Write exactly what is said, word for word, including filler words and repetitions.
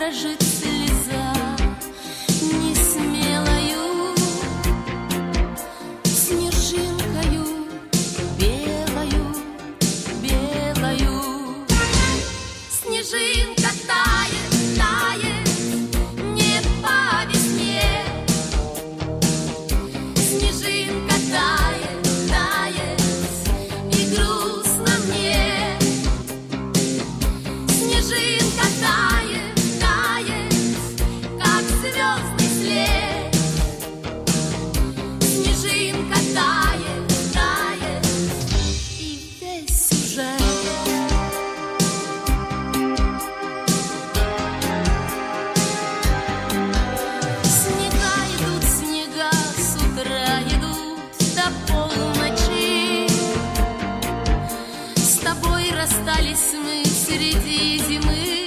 дрожит слеза не смелою снежинкою белою, белою. Снежинка тает, тает не по весне. Снежинка тает, тает и грустно мне. Снежинка тает, тает, как звездный след. Снежинка тает, тает и весь сюжет. Снега идут, снега с утра идут до полночи. С тобой расстались мы среди зимы.